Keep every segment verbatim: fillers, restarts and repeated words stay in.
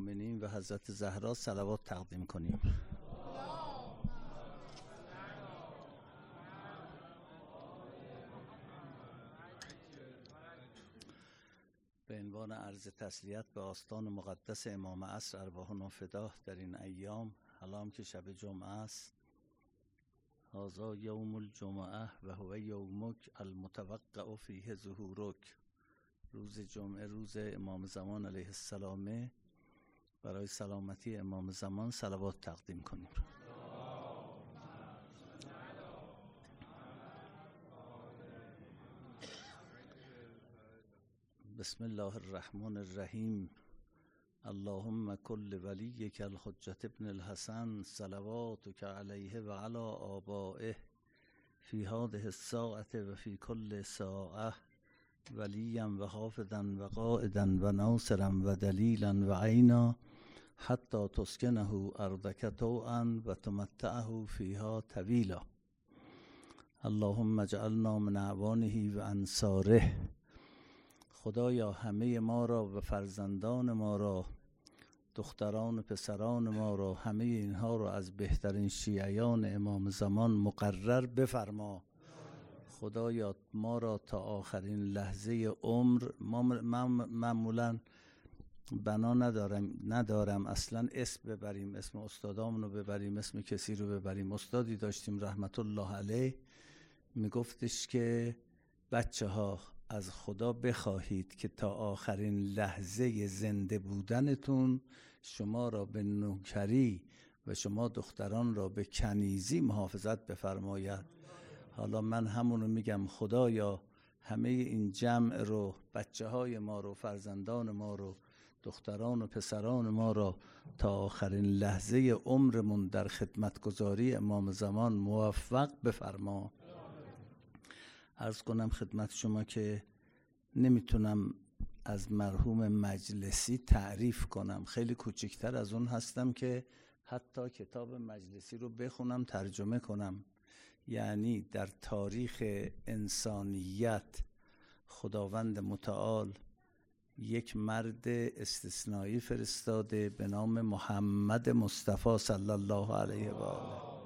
المؤمنین و حضرت زهرا صلوات تقدیم کنیم. به عنوان عرض تسلیت به آستان مقدس امام عصر ارواحنا فداه در این ایام، حالا هم که شب جمعه است، هذا یوم الجمعه و هو یومک المتوقع فیه ظهورک. روز جمعه روز امام زمان علیه السلام، برای سلامتی امام زمان صلوات تقدیم کنیم. بسم الله الرحمن الرحیم. اللهم کل ولیک الحجة ابن الحسن صلواتک علیه و علی آبائه فی هذه الساعة و فی کل ساعة ولیا و حافظا و قائدا و ناصرا و دلیلا و عینا حتی تسکنه ارضک طوعا و تمتعه فیها طویلا. اللهم اجعلنا من اعوانه و انصاره. خدایا همه ما را و فرزندان ما را، دختران و پسران ما را، همه اینها را از بهترین شیعیان امام زمان مقرر بفرما. خدایا ما را تا آخرین لحظه عمر، ما من معمولا بنا ندارم ندارم اصلا اسم ببریم، اسم استادامون رو ببریم، اسم کسی رو ببریم. استادی داشتیم رحمت الله علیه میگفتش که بچه ها از خدا بخواهید که تا آخرین لحظه زنده بودنتون شما را به نوکری و شما دختران را به کنیزی محافظت بفرماید. حالا من همونو میگم، خدایا همه این جمع رو، بچه های ما رو، فرزندان ما رو، دختران و پسران ما را تا آخرین لحظه عمرمون در خدمتگزاری امام زمان موفق بفرما. عرض کنم خدمت شما که نمیتونم از مرحوم مجلسی تعریف کنم، خیلی کوچکتر از اون هستم که حتی کتاب مجلسی رو بخونم ترجمه کنم. یعنی در تاریخ انسانیت خداوند متعال یک مرد استثنایی فرستاده به نام محمد مصطفی صلی الله علیه و آله.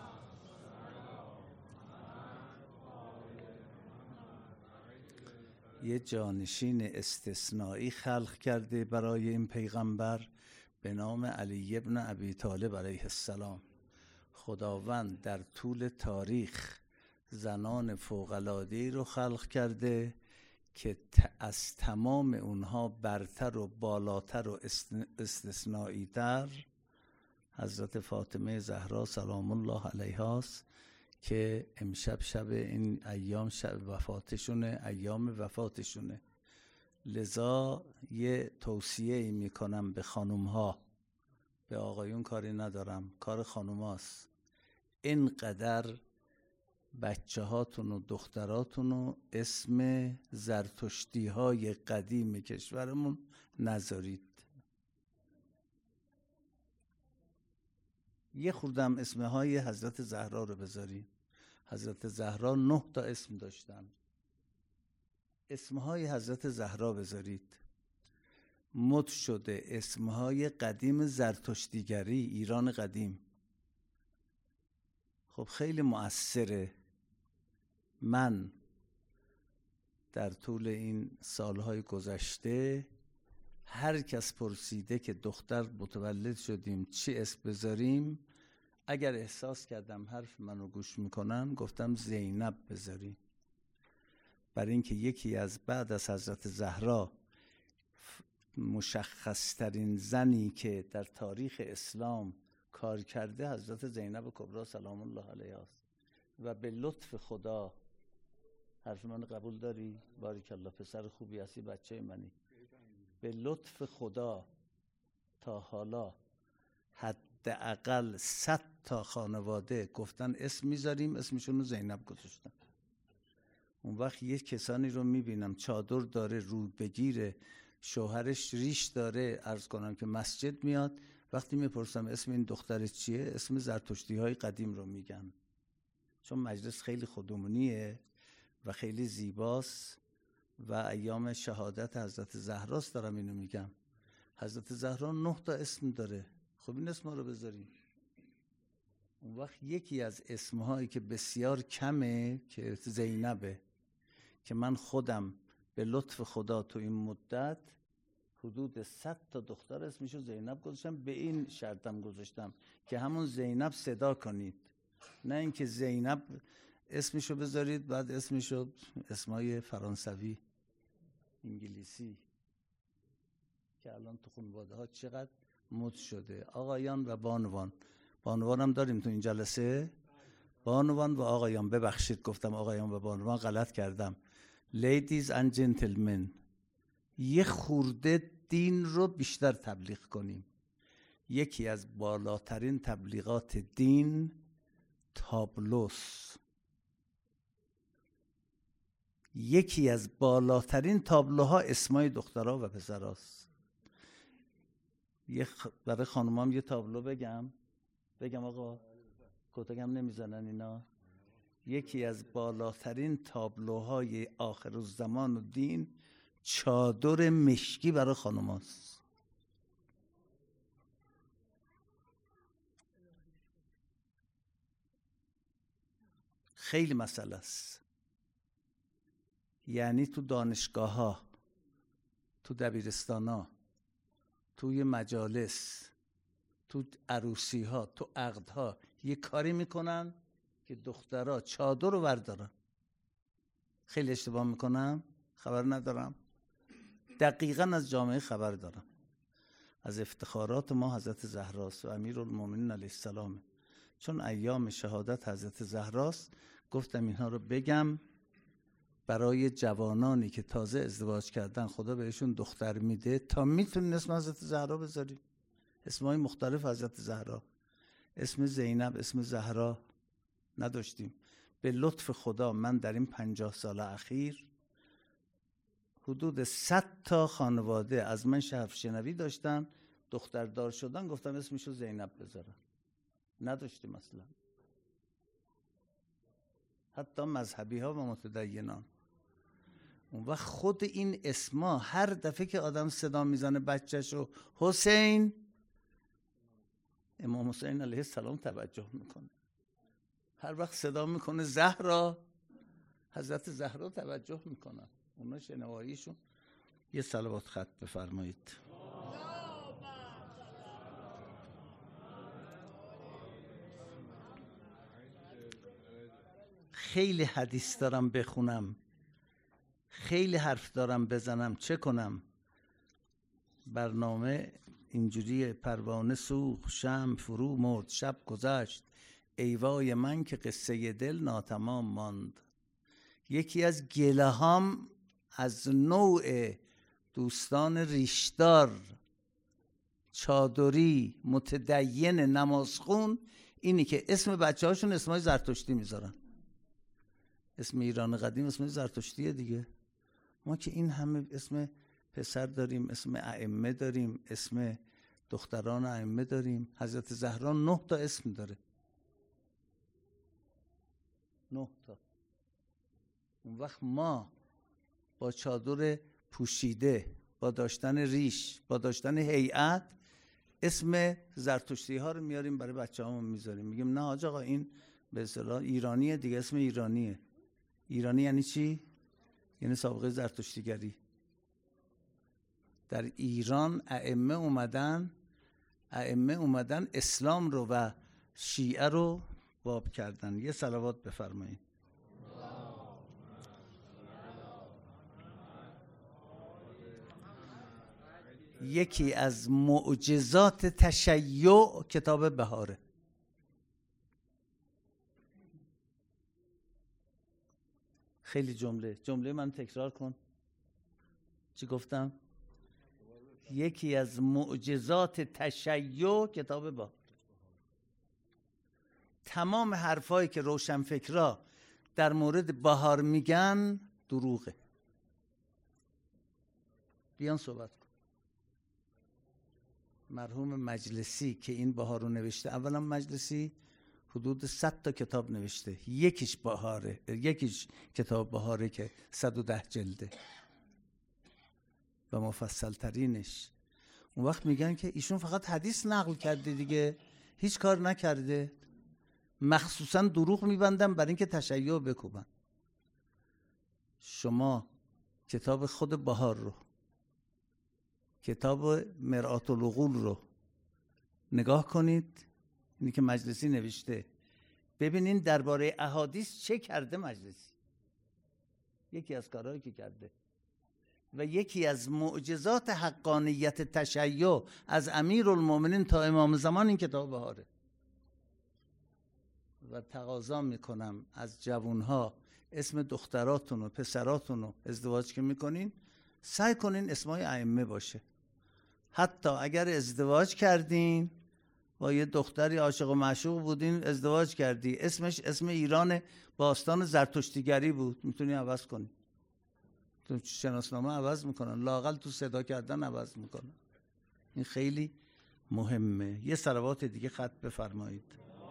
یه جانشین استثنایی خلق کرده برای این پیغمبر به نام علی ابن ابی طالب علیه السلام. خداوند در طول تاریخ زنان فوق‌العاده‌ای رو خلق کرده که از تمام اونها برتر و بالاتر و استثنایی تر حضرت فاطمه زهرا سلام الله علیها است که امشب شب این ایام شب وفاتشونه، ایام وفاتشونه. لذا یه توصیه میکنم به خانوم ها، به آقایون کاری ندارم، کار خانوم هاست. اینقدر بچه هاتون و دختراتون رو اسم زرتشتی های قدیم کشورمون نذارید. یه خوردم اسمهای حضرت زهرا رو بذارید. حضرت زهرا نه تا اسم داشتن. اسمهای حضرت زهرا بذارید. مد شده اسمهای قدیم زرتشتیگری ایران قدیم. خب خیلی مؤثره. من در طول این سالهای گذشته هر کس پرسیده که دختر متولد شدیم چی اسم بذاریم، اگر احساس کردم حرف منو گوش میکنن گفتم زینب بذاریم. برای اینکه یکی از بعد از حضرت زهرا مشخص ترین زنی که در تاریخ اسلام کار کرده حضرت زینب کبری سلام الله علیها است. و به لطف خدا، حرف من قبول داری؟ باریکالله، پسر خوبی هستی، بچه منی. به لطف خدا تا حالا حداقل صد تا خانواده گفتن اسم میذاریم، اسمشون رو زینب گذاشتن. اون وقت یه کسانی رو میبینم چادر داره، رو بگیره، شوهرش ریش داره، عرض کنم که مسجد میاد، وقتی میپرسم اسم این دختر چیه، اسم زرتشتی های قدیم رو میگن. چون مجلس خیلی خودمونیه و خیلی زیباست و ایام شهادت حضرت زهراست دارم اینو میگم. حضرت زهرا نه تا اسم داره. خب این اسمها رو بذاریم. اون وقت یکی از اسمهایی که بسیار کمه که زینبه، که من خودم به لطف خدا تو این مدت حدود صد تا دختر اسمشو زینب گذاشتم. به این شرطم گذاشتم که همون زینب صدا کنید، نه اینکه زینب اسمشو بذارید بعد اسمشو اسمای فرانسوی انگلیسی که الان تو خانواده ها چقدر مد شده. آقایان و بانوان، بانوان هم داریم تو این جلسه، بانوان و آقایان، ببخشید گفتم آقایان و بانوان، غلط کردم. Ladies and gentlemen، یه خورده دین رو بیشتر تبلیغ کنیم. یکی از بالاترین تبلیغات دین تابلوس، یکی از بالاترین تابلوها اسمای دخترها و پسراست. یه خ... برای خانومام یه تابلو بگم بگم آقا کتکم نمیزنن اینا. یکی از بالاترین تابلوهای آخر الزمان و دین چادر مشکی برای خانوماست. خیلی مسئله است. یعنی تو دانشگاه ها، تو دبیرستان ها، توی مجالس، تو عروسی ها، تو عقد ها یه کاری میکنن که دخترها چادر رو بردارن. خیلی اشتباه میکنم؟ خبر ندارم؟ دقیقاً از جامعه خبر دارم. از افتخارات ما حضرت زهراست و امیرالمومنین علیه السلام. چون ایام شهادت حضرت زهراست گفتم اینها رو بگم برای جوانانی که تازه ازدواج کردن، خدا بهشون دختر میده، تا میتونین اسم حضرت زهرا بذارید. اسمهای مختلف حضرت زهرا، اسم زینب، اسم زهرا نداشتیم. به لطف خدا من در این پنجاه سال اخیر حدود صد تا خانواده از من شرف شنوی داشتن، دختردار شدن، گفتم اسمشو زینب بذارن. نداشتیم اصلا. حتی مذهبی ها و متدینان. اون وقت خود این اسما هر دفعه که آدم صدا میزنه بچه‌شو حسین، امام حسین علیه السلام توجه میکنه. هر وقت صدا میکنه زهرا، حضرت زهرا توجه میکنن. اونا شنواییشون. یه صلوات خط بفرمایید. خیلی حدیث دارم بخونم، خیلی حرف دارم بزنم، چه کنم؟ برنامه اینجوری پروانه سوخت، شمع فرو مرد، شب گذشت، ای وای من که قصه دل ناتمام ماند. یکی از گله هام از نوع دوستان ریشدار، چادری، متدین، نمازخون، اینی که اسم بچه هاشون اسمای زرتشتی میذارن. اسم ایران قدیم اسم زرتشتیه دیگه. ما که این همه اسم پسر داریم، اسم ائمه داریم، اسم دختران ائمه داریم. حضرت زهرا نه تا اسم داره. نه تا. اون وقت ما با چادر پوشیده، با داشتن ریش، با داشتن هیئت، اسم زرتشتی ها رو میاریم برای بچه هامون میذاریم. میگیم نه حاج آقا این به اصطلاح ایرانیه دیگه، اسم ایرانیه. ایرانی یعنی چی؟ یعنی سابقه زرتشتیگری. در ایران ائمه اومدن ائمه اومدن اسلام رو و شیعه رو باب کردن. یه صلوات بفرمایید. یکی از معجزات تشیع کتاب بهاره. خیلی جمله جمله من تکرار کن. چی گفتم؟ یکی از معجزات تشیع کتاب بهاره. تمام حرفایی که روشنفکرا در مورد بهار میگن دروغه. بیان صحبت کن. مرحوم مجلسی که این بهار رو نوشته، اولا مجلسی حدود صد تا کتاب نوشته، یکیش بهاره، یکیش کتاب بهاره که صد و ده جلده و مفصل ترینش. اون وقت میگن که ایشون فقط حدیث نقل کرده دیگه، هیچ کار نکرده. مخصوصا دروغ میبندن برای اینکه تشیع بکوبن. شما کتاب خود بهار رو، کتاب مرآت العقول رو نگاه کنید، اینی که مجلسی نوشته، ببینین درباره احادیث چه کرده مجلسی. یکی از کارهایی که کرده و یکی از معجزات حقانیت تشیع از امیرالمومنین تا امام زمان این کتاب بهاره. و تقاضا میکنم از جوانها اسم دختراتون و پسراتون رو ازدواج که میکنین سعی کنین اسمای ائمه باشه. حتی اگر ازدواج کردین با یه دختری عاشق و معشوق بودین، ازدواج کردی، اسمش اسم ایران باستان زرتشتیگری بود، میتونی عوض کنی. تو شناسنامه عوض میکنن، لااقل تو صدا کردن عوض میکنن. این خیلی مهمه. یه صلوات دیگه خط بفرمایید.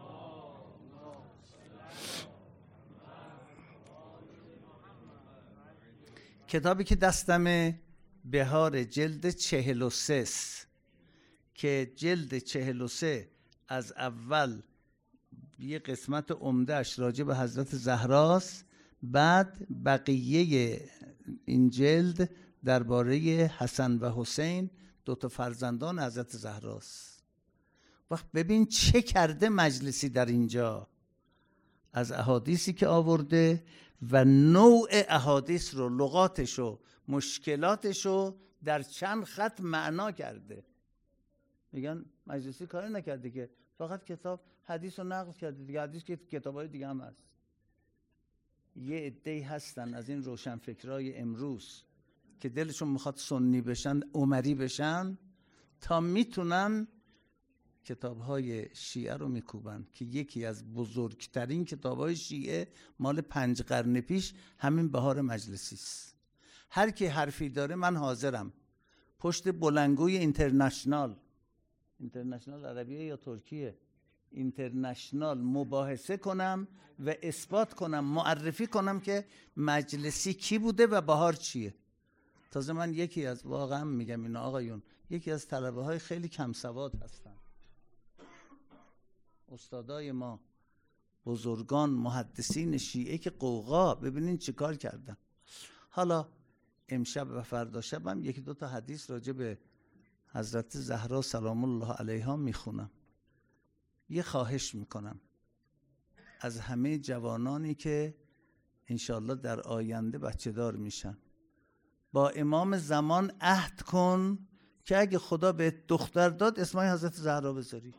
کتابی که دستمه بهار جلد چهل و سه که جلد چهل و سه از اول یه قسمت عمدهش راجع به حضرت زهراست، بعد بقیه این جلد درباره حسن و حسین دو تا فرزندان حضرت زهراست. وقت ببین چه کرده مجلسی در اینجا از احادیثی که آورده و نوع احادیث رو، لغاتش رو، مشکلاتش رو در چند خط معنا کرده. میگن مجلسی کاری نکرده که فقط کتاب حدیث رو نقل کرده دیگه، حدیث که کتابای دیگه هم هست. یه عده‌ای هستن از این روشنفکرای امروز که دلشون میخواد سنی بشن، عمری بشن، تا میتونن کتاب‌های شیعه رو میکوبن که یکی از بزرگترین کتاب‌های شیعه مال پنج قرن پیش همین بهار مجلسی است. هر کی حرفی داره من حاضرم پشت بلندگوی اینترنشنال، اینترنشنال عربیه یا ترکیه، اینترنشنال مباحثه کنم و اثبات کنم، معرفی کنم که مجلسی کی بوده و بهار چیه. تازه من یکی از، واقعا میگم اینا آقایون، یکی از طلبه های خیلی کم سواد هستم. استادای ما بزرگان محدثین شیعه که قوقا، ببینین چی کار کردن. حالا امشب و فردا شبم یکی دو تا حدیث راجع به حضرت زهرا سلام الله علیها میخونم. یه خواهش میکنم از همه جوانانی که انشالله در آینده بچه دار میشن، با امام زمان عهد کن که اگه خدا به دختر داد اسمای حضرت زهرا بذاری.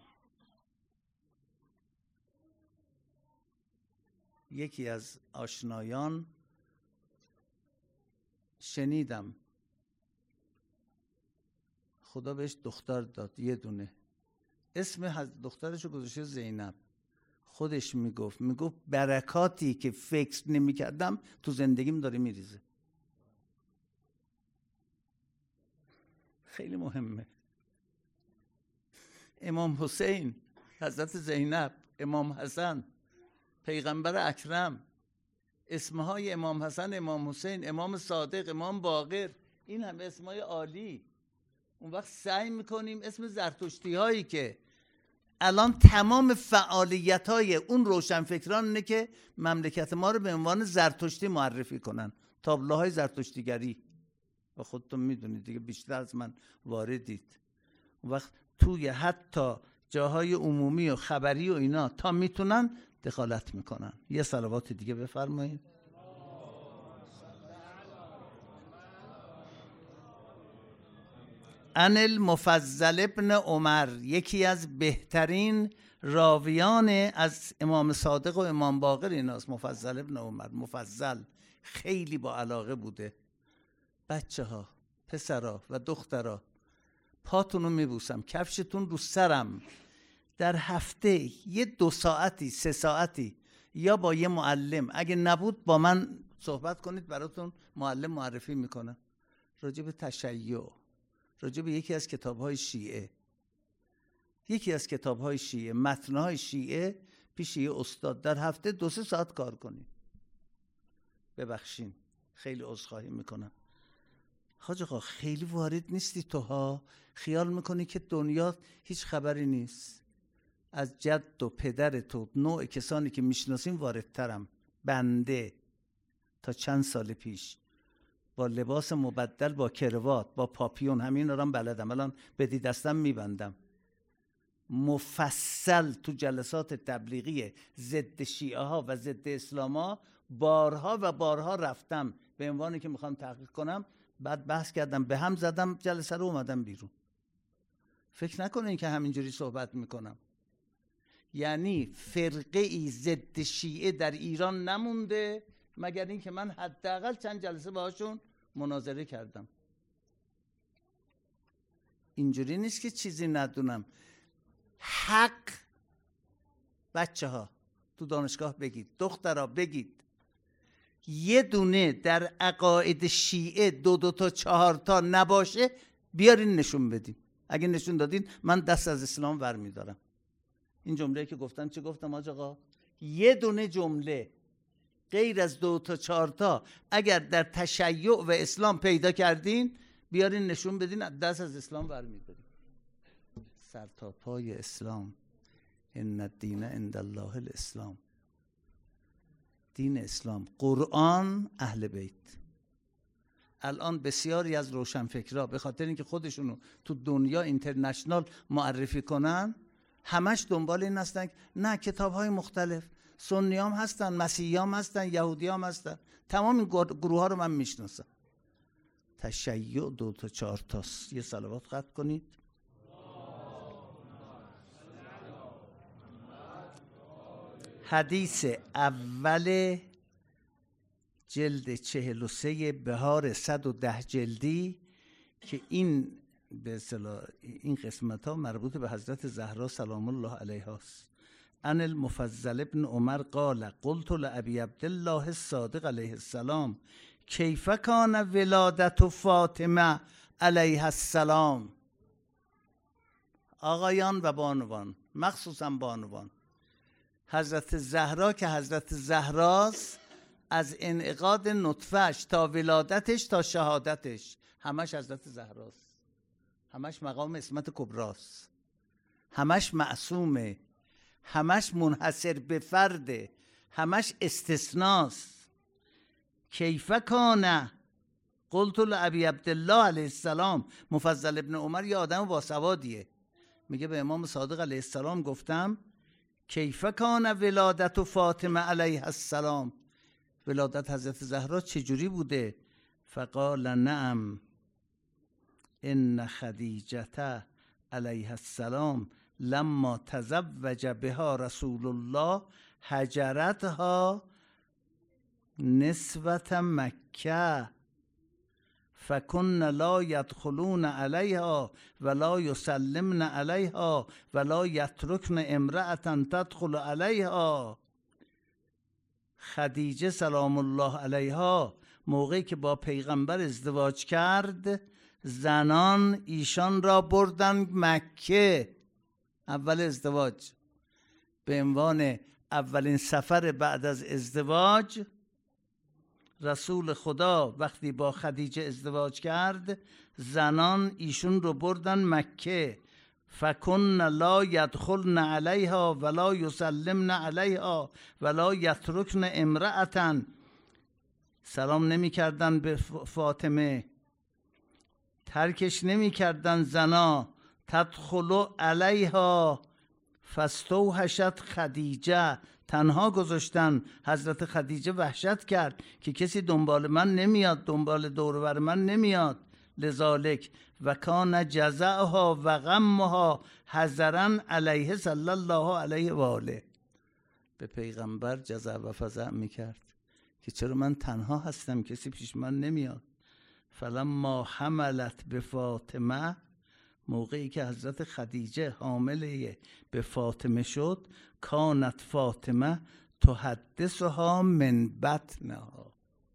یکی از آشنایان شنیدم خدا بهش دختر داد، یه دونه، اسم دخترشو گذاشته زینب. خودش میگفت میگفت برکاتی که فکر نمیکردم تو زندگیم داره میریزه. خیلی مهمه. امام حسین، حضرت زینب، امام حسن، پیغمبر اکرم، اسمهای امام حسن، امام حسین، امام صادق، امام باقر، این همه اسمهای عالی. اون وقت سعی میکنیم اسم زرتشتی هایی که الان تمام فعالیت های اون روشنفکران اینه که مملکت ما رو به عنوان زرتشتی معرفی کنن، تابلوهای زرتشتیگری، و خودتون میدونید دیگه بیشتر از من واردید. اون وقت توی حتی جاهای عمومی و خبری و اینا تا میتونن دخالت میکنن. یه صلوات دیگه بفرمایید. ان المفضل ابن عمر، یکی از بهترین راویان از امام صادق و امام باقر ایناست. مفضل ابن عمر، مفضل، خیلی با علاقه بوده. بچه ها، پسرها و دخترها، پاتون رو میبوسم، کفشتون رو سرم. در هفته یه دو ساعتی سه ساعتی یا با یه معلم، اگه نبود با من صحبت کنید، براتون معلم معرفی میکنم راجع به تشیع، راجع به یکی از کتاب‌های شیعه، یکی از کتاب‌های شیعه، متن‌های شیعه پیش یه استاد. در هفته دو سه ساعت کار کنید. ببخشین، خیلی عذرخواهی میکنم. حاج آقا خیلی وارد نیستی توها، خیال میکنی که دنیا هیچ خبری نیست. از جد و پدر تو نوع کسانی که میشناسیم واردترم. بنده تا چند سال پیش با لباس مبدل، با کروات، با پاپیون، همین رو هم بلدم، الان بدی دستم میبندم. مفصل تو جلسات تبلیغی ضد شیعه ها و ضد اسلام ها بارها و بارها رفتم به عنوانی که میخوام تحقیق کنم، بعد بحث کردم، به هم زدم، جلسه رو اومدم بیرون. فکر نکنین که همینجوری صحبت میکنم. یعنی فرقه ای ضد شیعه در ایران نمونده مگر این که من حداقل چند جلسه باهاشون مناظره کردم. اینجوری نیست که چیزی ندونم. حق بچه ها تو دانشگاه بگید، دخترها بگید، یه دونه در عقاید شیعه دو دو تا چهار تا نباشه بیارین نشون بدین. اگه نشون دادین من دست از اسلام ور میدارم. این جمله که گفتن چه گفتم آج آقا؟ یه دونه جمله غیر از دو تا چهار تا اگر در تشیع و اسلام پیدا کردین بیارین نشون بدین، دست از اسلام ور میدارین. سر تا پای اسلام. ان الدین عند الله الاسلام. دین اسلام، قرآن، اهل بیت. الان بسیاری از روشنفکرها به خاطر اینکه خودشونو تو دنیا اینترنشنال معرفی کنن، همش دنبال این هستن نه کتاب‌های مختلف، سنی هم هستن، مسیحی هم هستن، یهودی هم هستن، تمام این گروه ها رو من میشناسم. تشیع دو تا چهار تاست. یه صلوات ختم کنید. حدیث اول جلد چهل و سه بهار صد و ده جلدی که این به اصطلاح این قسمت ها مربوط به حضرت زهرا سلام الله علیها است. ان المفضل ابن عمر قال قلت لابی عبدالله الصادق علیه السلام کیف کان ولادت فاطمه علیها السلام. آقایان و بانوان، مخصوصا بانوان، حضرت زهرا که حضرت زهراست، از انعقاد نطفهش تا ولادتش تا شهادتش همش حضرت زهراست، همش مقام عصمت کبراست، همش معصومه، همش منحصر به فرده، همش استثناست. کیف کان قلت لابی عبدالله علیه السلام. مفضل ابن عمر یه آدم باسوادیه، میگه به امام صادق علیه السلام گفتم کیف کان ولادت فاطمه علیها السلام، ولادت حضرت زهرا چجوری بوده؟ فقال نعم ان خدیجه علیها السلام لما تزوج بها رسول الله هجرتها نسوة مکه فکن لا یدخلون علیها ولا یسلمن علیها ولا یترکن امرأة تدخل علیها. خدیجه سلام الله علیها موقعی که با پیغمبر ازدواج کرد، زنان ایشان را بردن مکه. اول ازدواج به عنوان اولین سفر بعد از ازدواج، رسول خدا وقتی با خدیجه ازدواج کرد، زنان ایشون رو بردن مکه. فکن لا یدخلن علیها ولا یسلمن علیها ولا یترکن امرأة، سلام نمی کردن به فاطمه، ترکش نمی کردن زنا. تدخل علیها فاستوحشت خدیجه، تنها گذاشتن. حضرت خدیجه وحشت کرد که کسی دنبال من نمیاد، دنبال دور و بر من نمیاد. لذالک و کان جزعها و غمها حذرا علیه صلی الله علیه و آله. به پیغمبر جزع و فزع میکرد که چرا من تنها هستم، کسی پیش من نمیاد. فلما حملت به فاطمه، موقعی که حضرت خدیجه حامله به فاطمه شد، کانت فاطمه تحدثها من بطنها.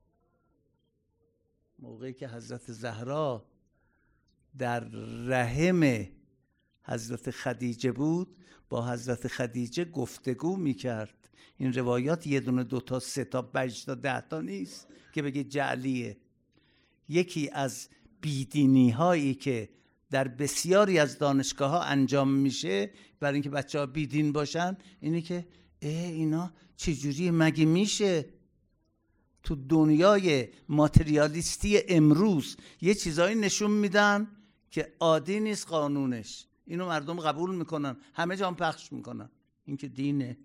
موقعی که حضرت زهرا در رحم حضرت خدیجه بود، با حضرت خدیجه گفتگو میکرد. این روایات یه دونه دو تا سه تا پنج تا ده تا نیست که بگی جعلیه. یکی از بیدینی هایی که در بسیاری از دانشگاه ها انجام میشه برای اینکه بچه ها بیدین باشن، اینه که اه اینا چجوری مگه میشه تو دنیای ماتریالیستی امروز یه چیزایی نشون میدن که عادی نیست قانونش، اینو مردم قبول میکنن، همه جا هم پخش میکنن، این که دینه.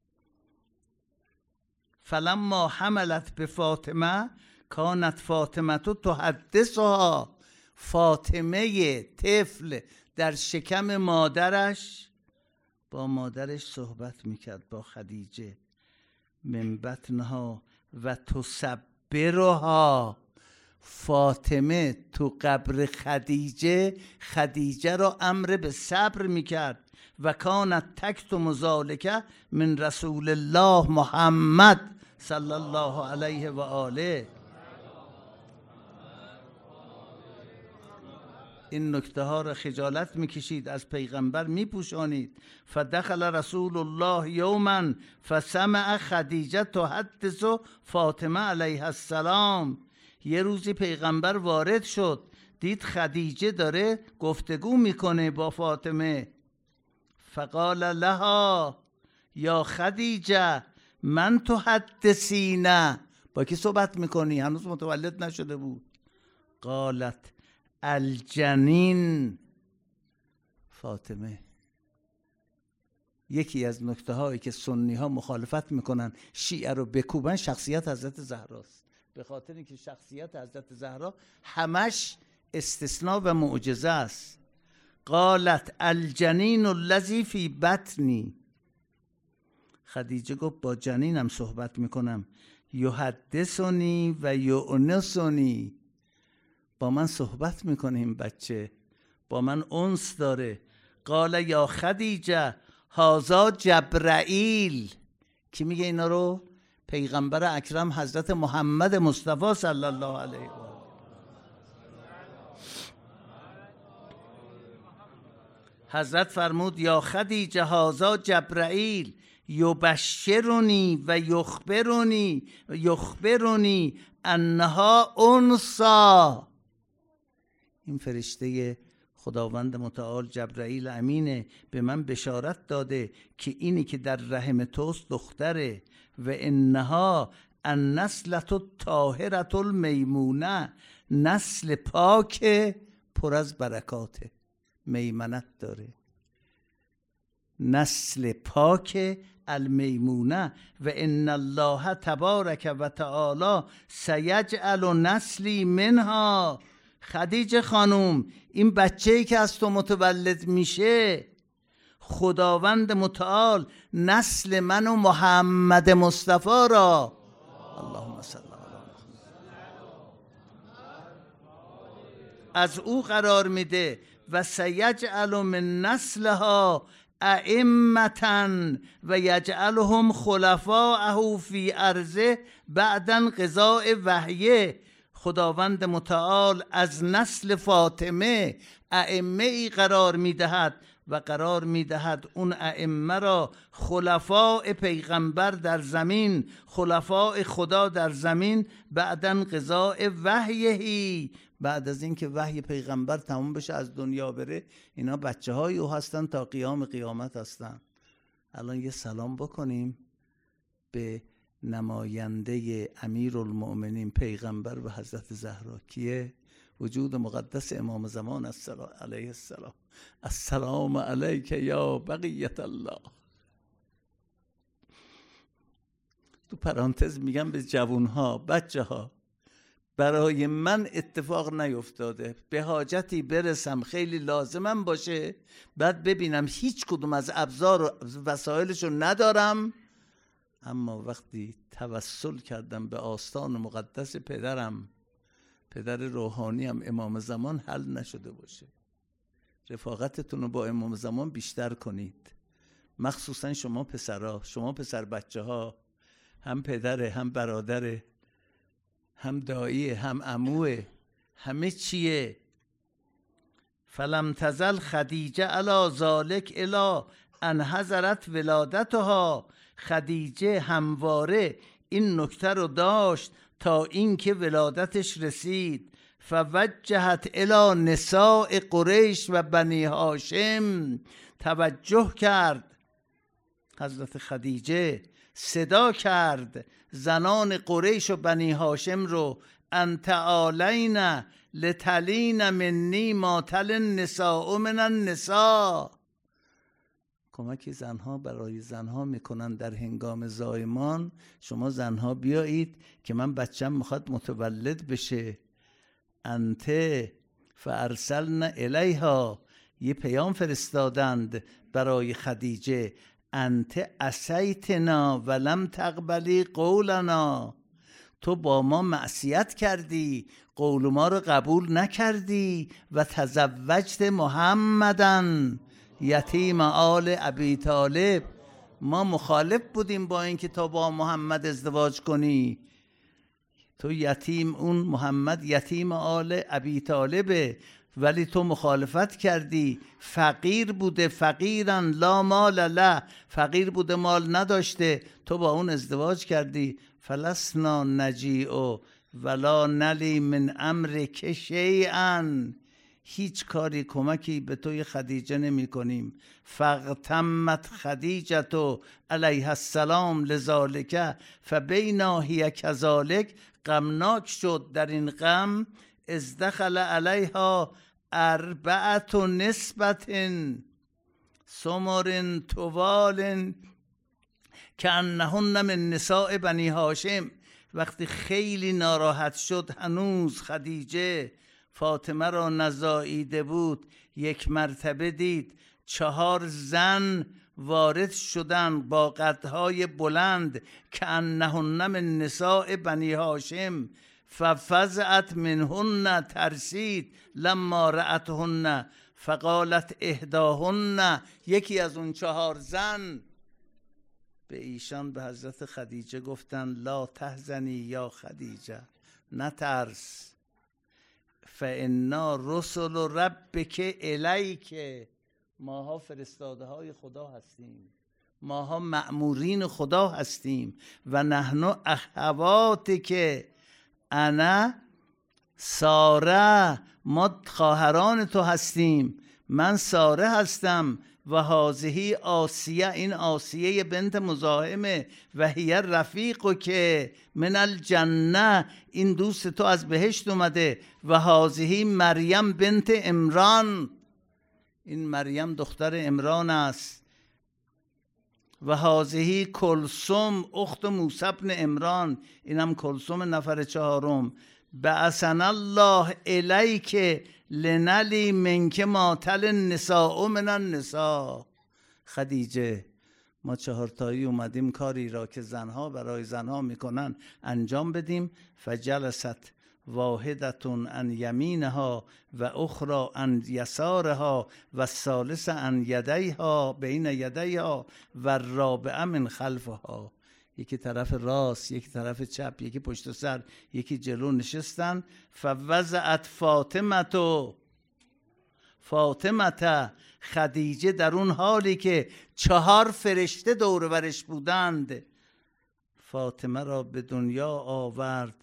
فلما حملت به فاطمه کانت فاطمه تو تحدثها، فاطمه طفل در شکم مادرش با مادرش صحبت میکرد، با خدیجه، من بطنها و تصبرها، فاطمه تو قبر خدیجه خدیجه را امر به صبر میکرد. و کانت تکتم ذالک من رسول الله محمد صلی الله علیه و آله. این نکته ها را خجالت میکشید، از پیغمبر میپوشانید. فدخل رسول الله یوما فسمع خدیجه تحدث فاطمه علیها السلام. یه روزی پیغمبر وارد شد، دید خدیجه داره گفتگو میکنه با فاطمه. فقال لها یا خدیجه من تحدثینه، با کی صحبت میکنی؟ هنوز متولد نشده بود. قالت الجنین. فاطمه، یکی از نکته هایی که سنی ها مخالفت میکنن شیعه رو بکوبن شخصیت حضرت زهراست، به خاطر اینکه شخصیت حضرت زهرا همش استثناء و معجزه است. قالت الجنین الذی فی بطنی. خدیجه گفت با جنینم صحبت میکنم. یحدثنی و یؤنسنی، با من صحبت میکنیم، بچه با من انس داره. قال یا خدیجه هذا جبرائیل. کی میگه اینا رو؟ پیغمبر اکرم حضرت محمد مصطفی صلی الله علیه و آله. حضرت فرمود یا خدیجه هذا جبرائیل یبشرنی و یخبرنی یخبرنی انها انثی. این فرشته خداوند متعال جبرائیل امینه به من بشارت داده که اینی که در رحم توست دختره. و انها النسلة الطاهرة المیمونه، نسل پاک پر از برکاته، میمنت داره، نسل پاک المیمونه. و ان الله تبارک و تعالی سیجعل نسلی منها. خدیجه خانوم، این بچه‌ای که از تو متولد میشه خداوند متعال نسل من و محمد مصطفی را، اللهم صل علی محمد، از او قرار میده. و سیجعل من نسلها ائمة و یجعلهم خلفاءه فی ارضه بعد انقضاء وحیه. خداوند متعال از نسل فاطمه ائمه ای قرار میدهد و قرار میدهد اون ائمه را خلفاء پیغمبر در زمین، خلفاء خدا در زمین بعد انقضاء وحیه، بعد از اینکه وحی پیغمبر تمام بشه از دنیا بره، اینا بچه های او هستن تا قیام قیامت هستن. الان یه سلام بکنیم به نماینده امیرالمؤمنین پیغمبر و حضرت زهرا. کیه؟ وجود مقدس امام زمان علیه السلام. السلام علیک یا بقیت الله. تو پرانتز میگم به جوانها، بچه ها، برای من اتفاق نیفتاده به حاجتی برسم خیلی لازمم باشه، بعد ببینم هیچ کدوم از ابزار و وسایلشو ندارم، اما وقتی توسل کردم به آستان مقدس پدرم، پدر روحانی هم امام زمان، حل نشده باشه. رفاقتتون رو با امام زمان بیشتر کنید، مخصوصا شما پسرها، شما پسر بچه ها، هم پدره هم برادره هم داییه هم عموه، همه چیه. فلم تزل خدیجه علی ذالک الی ان حضرت ولادتها. خدیجه همواره این نکته رو داشت تا اینکه ولادتش رسید. فوجهت الی نساء قریش و بنی هاشم، توجه کرد حضرت خدیجه، صدا کرد زنان قریش و بنی هاشم رو، انت آلین لتلین منی ما تل النساء من النساء. کمک زنها برای زنها میکنن در هنگام زایمان. شما زنها بیایید که من بچم میخواد متولد بشه. انت فارسلنا الیها، یه پیام فرستادند برای خدیجه، انت عصیتنا ولم تقبلی قولنا، تو با ما معصیت کردی، قول ما رو قبول نکردی. و تزوجت محمدن یتیم آل ابی طالب، ما مخالف بودیم با اینکه تو با محمد ازدواج کنی. تو یتیم، اون محمد یتیم آل ابی طالبه، ولی تو مخالفت کردی. فقیر بوده، فقیرن لا مال له، فقیر بوده، مال نداشته، تو با اون ازدواج کردی. فلسنا نجیع ولا نلی من امرک شیئا، هیچ کاری کمکی به توی خدیجه نمی کنیم. فاغتمت خدیجه علیها السلام لذالک فبینا هی کذالک، غمناک شد در این غم. از دخل علیها اربعت نسبت سمر طوال کانهن من نساء بنی هاشم. وقتی خیلی ناراحت شد هنوز خدیجه فاطمه را نزاییده بود، یک مرتبه دید چهار زن وارد شدن با قدهای بلند، کانهن من نساء بنی هاشم. ففزعت منهن، ترسید. لما رأتهن فقالت احداهن، یکی از اون چهار زن به ایشان، به حضرت خدیجه گفتن لا تحزنی یا خدیجه، نترس، فانا رسل ربک الیک، ماها فرستاده های خدا هستیم، ماها مأمورین خدا هستیم. و نحن اخواتک انا ساره، ما خواهران تو هستیم، من ساره هستم. و هذه آسیه، این آسیه بنت مزاحمه. و هی رفیق که من الجنه، این دوست تو از بهشت اومده. و هذه مریم بنت عمران، این مریم دختر عمران است. و هذه کلثوم اخت موسی بن عمران، اینم کلثوم نفر چهارم. بعثنا الله الیک لنلی منک ما تل النساء من النساء. خدیجه، ما چهارتایی اومدیم کاری را که زنها برای زنها میکنن انجام بدیم. فجلست واحدتون عن یمینها و اخرى عن یسارها و الثالث عن یدیها بین یدیها و الرابعه من خلفها، یکی طرف راست، یکی طرف چپ، یکی پشت سر، یکی جلو نشستن. فوضعت فاطمه فاطمه خدیجه در اون حالی که چهار فرشته دور برش بودند، فاطمه را به دنیا آورد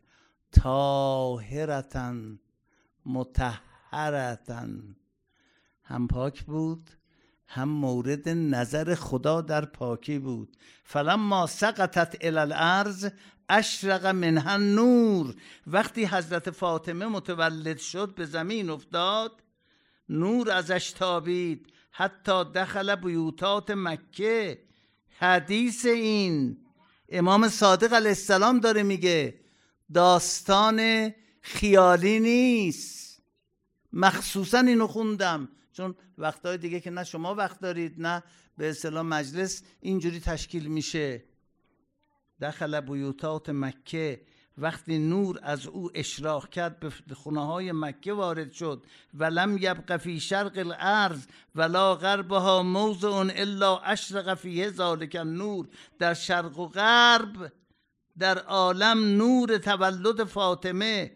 طاهرتن مطهرتن، هم پاک بود هم مورد نظر خدا در پاکی بود. فلما سقطت الی الارض اشرق منها نور، وقتی حضرت فاطمه متولد شد به زمین افتاد، نور ازش تابید. حتی دخل بیوتات مکه. حدیث این امام صادق علیه السلام داره میگه، داستان خیالی نیست. مخصوصا اینو خوندم چون وقتهای دیگه که نه شما وقت دارید نه به اصطلاح مجلس اینجوری تشکیل میشه. دخل بیوتات مکه، وقتی نور از او اشراق کرد به خونه های مکه وارد شد. ولم یبق فی شرق الارض ولا غربها موضع الا اشرق فیه ذلک النور. در شرق و غرب در عالم نور تولد فاطمه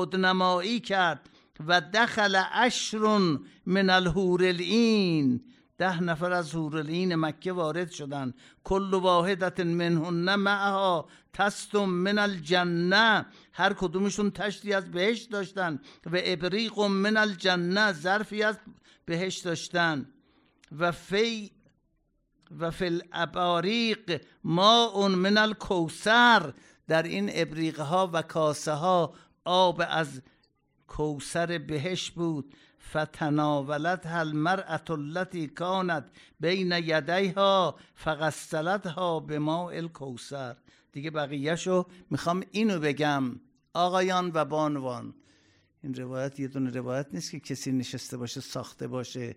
خودنمایی کرد. و دخل عشر من الحور العین، ده نفر از حورالعین مکه وارد شدند. کل واحدت منهن معها تست من الجنه، هر کدومشون تشتی از بهشت داشتن. و ابریق من الجنه، ظرفی از بهشت داشتن. و فی و فی الاباریق ماء من الکوثر، در این ابریق ها و کاسه ها آب از کوثر بهشت بود. فتناولتها المرأة التي كانت بین یدیها فغسلتها بماء الکوثر. دیگه بقیهشو میخوام اینو بگم آقایان و بانوان، این روایت یه دونه روایت نیست که کسی نشسته باشه ساخته باشه.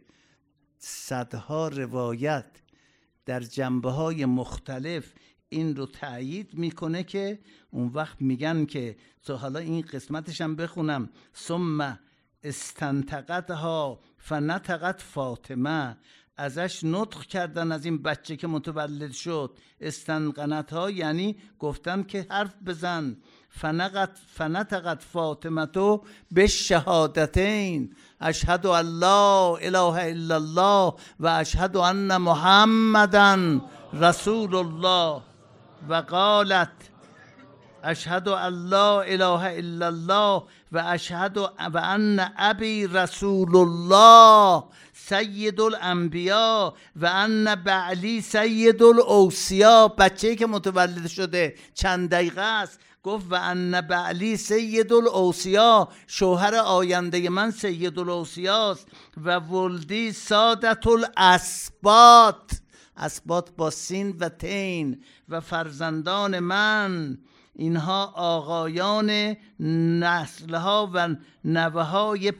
صدها روایت در جنبه‌های مختلف این رو تأیید میکنه که اون وقت میگن که تو حالا این قسمتش هم بخونم. ثم استنطقتها فنطقت فاطمه، ازش نطق کردن از این بچه که متولد شد. استنقنتها یعنی گفتن که حرف بزن. فنقت فنطقت فاطمه تو به شهادتین، اشهد ان لا اله الا الله و اشهد ان محمدن رسول الله. و قالت اشهد ان لا اله الا الله و اشهد و ان ابی رسول الله سید الانبیا و ان بعلی سید الاوصیا. بچه‌ای که متولد شده چند دقیقه است گفت و ان بعلی سید الاوصیا، شوهر آینده من سید الاوصیاست. و ولدی سادت الاسباط، اسباط با سین و تین. و فرزندان من اینها آقایان نسلها و نوه‌های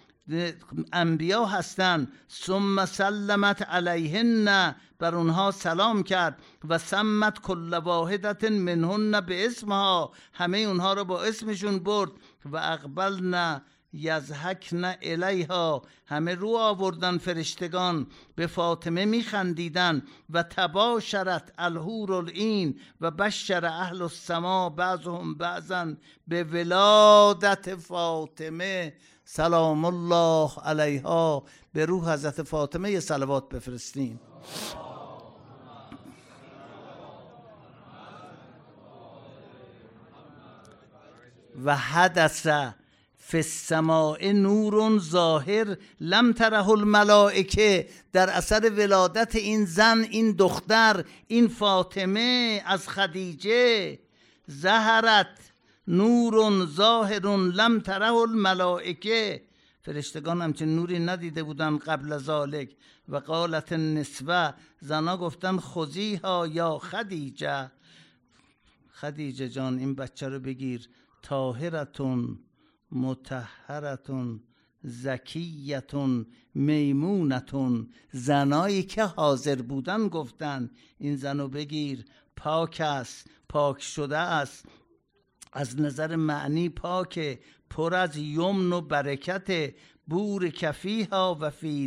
انبیا هستند. ثم سلمت علیهن، بر اونها سلام کرد. و سمت کل واحدت منهن به اسمها، همه اونها رو با اسمشون برد. و اقبلن یضحکن الیها، همه رو آوردن فرشتگان به فاطمه میخندیدن. و تباشرت الحورالعین و بشر اهل السما بعضهم بعضا به ولادت فاطمه سلام الله علیها. به روح حضرت فاطمه یه صلوات بفرستین. و حدث فی السماء نور ظاهر لم تره الملائکه، در اثر ولادت این زن، این دختر، این فاطمه از خدیجه، ظهرت نور ظاهر لم تره الملائکه، فرشتگان همچین نوری ندیده بودن قبل ذالک. و قالت النسوه، زنا گفتن خذیها یا خدیجه، خدیجه جان این بچه رو بگیر. طاهرتون مطهرتون زکیتون میمونتون، زنایی که حاضر بودن گفتن این زنو بگیر، پاک است، پاک شده است، از نظر معنی پاکه، پر از یمن و برکت، بور کفیها و فی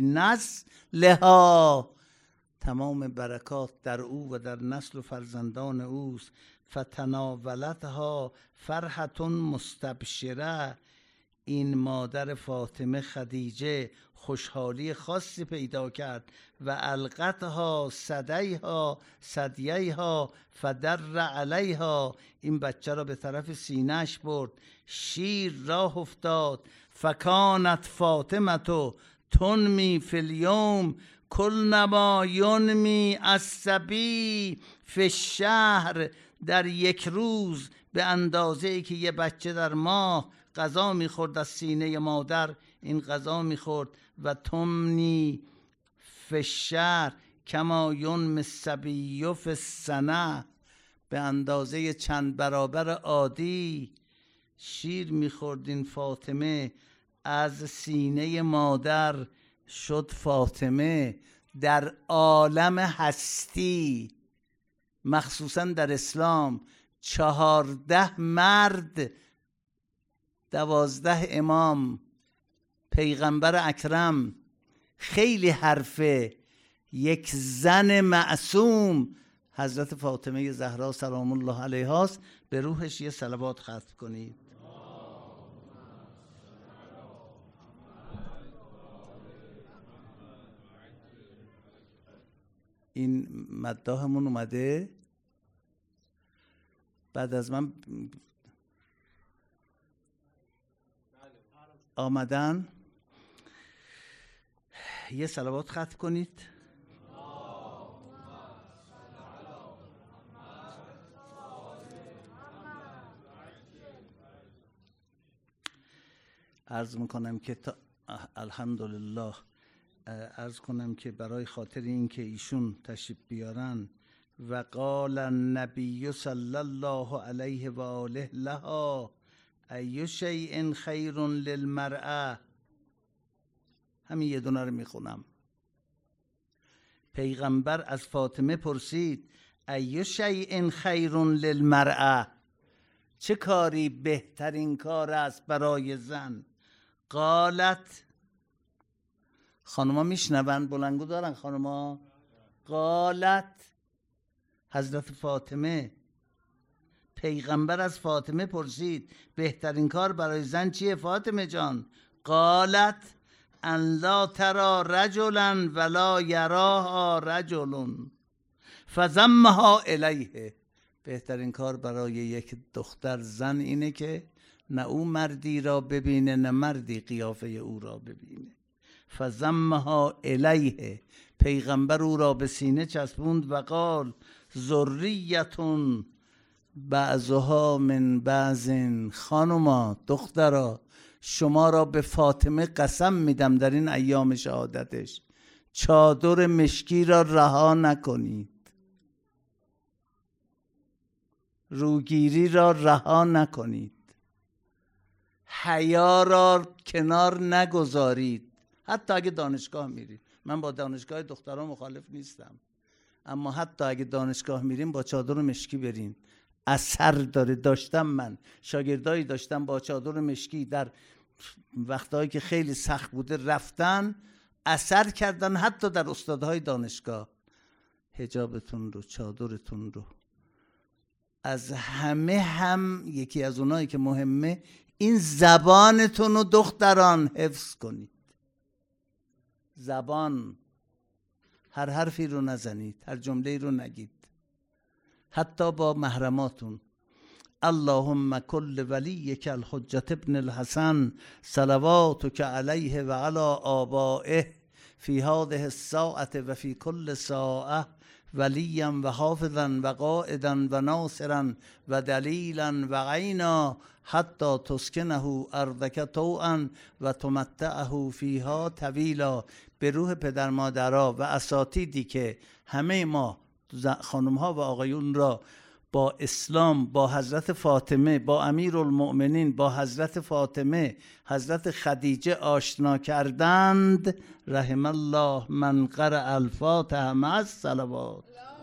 نسلها، تمام برکات در او و در نسل و فرزندان اوست. فتناولتها فرحتون مستبشره، این مادر فاطمه خدیجه خوشحالی خاصی پیدا کرد. و القتها صدیها صدیها فدر علیها، این بچه را به طرف سینهش برد، شیر راه افتاد. فکانت فاطمه تو تنمی فی الیوم کلما ینمی الصبی فی الشهر، در یک روز به اندازه ای که یه بچه در ماه غذا میخورد از سینه مادر، این غذا میخورد. و تمنی فی الشهر کما ینمی الصبی فی السنه، به اندازه چند برابر عادی شیر میخورد این فاطمه از سینه مادر، شد فاطمه در عالم هستی، مخصوصا در اسلام، چهارده مرد دوازده امام، پیغمبر اکرم، خیلی حرفه، یک زن معصوم حضرت فاطمه زهرا سلام الله علیها است. به روحش یه صلوات ختم کنید. این مداحمون اومده بعد از من آمدن. یه صلوات ختم کنید. عرض میکنم که تا الحمدلله عرض کنم که برای خاطر این که ایشون تشریف بیارن و قال النبی صلی الله علیه و آله لها ای شیء خیر للمرأه، همین یه دونه رو میخونم. پیغمبر از فاطمه پرسید ای شیء خیر للمرأه، چه کاری بهترین کار است برای زن؟ قالت، خانوما میشنون بلنگو دارن خانوما؟ قالت، حضرت فاطمه، پیغمبر از فاطمه پرسید بهترین کار برای زن چیه فاطمه جان؟ قالت ان لا ترى رجلا ولا یراها رجل فضمها الیه، بهترین کار برای یک دختر زن اینه که نه او مردی را ببینه نه مردی قیافه او را ببینه. فضمها الیه، پیغمبر او را به سینه چسبوند و قال ذریتون بعضها من بعض، خانوما دخترا شما را به فاطمه قسم میدم در این ایام شهادتش چادر مشکی را رها نکنید، روگیری را رها نکنید، حیا را کنار نگذارید. حتی اگه دانشگاه میرید، من با دانشگاه دختران مخالف نیستم، اما حتی اگه دانشگاه میریم با چادر مشکی برین، اثر داره. داشتم من شاگردایی داشتم با چادر مشکی در وقتهایی که خیلی سخت بوده رفتن اثر کردن، حتی در استادهای دانشگاه. حجابتون رو، چادرتون رو، از همه هم یکی از اونایی که مهمه این زبانتون رو دختران حفظ کنید. زبان، هر حرفی رو نزنید، هر جمله رو نگید، حتی با محرماتون. اللهم کل ولیک الحجة ابن الحسن صلواتک علیه و علی آبائه فی هذه الساعة و فی کل ساعة ولیا و حافظا و قائدا و ناصرا و دلیلا و عینا حتی تسکنه ارضک طوعا و تمتعه فیها طویلا. به روح پدر مادرها و اساتیدی که همه ما خانم ها و آقایون را با اسلام، با حضرت فاطمه، با امیرالمؤمنین، با حضرت فاطمه، حضرت خدیجه آشنا کردند، رحم الله من قرأ الفاتحه مع الصلوات.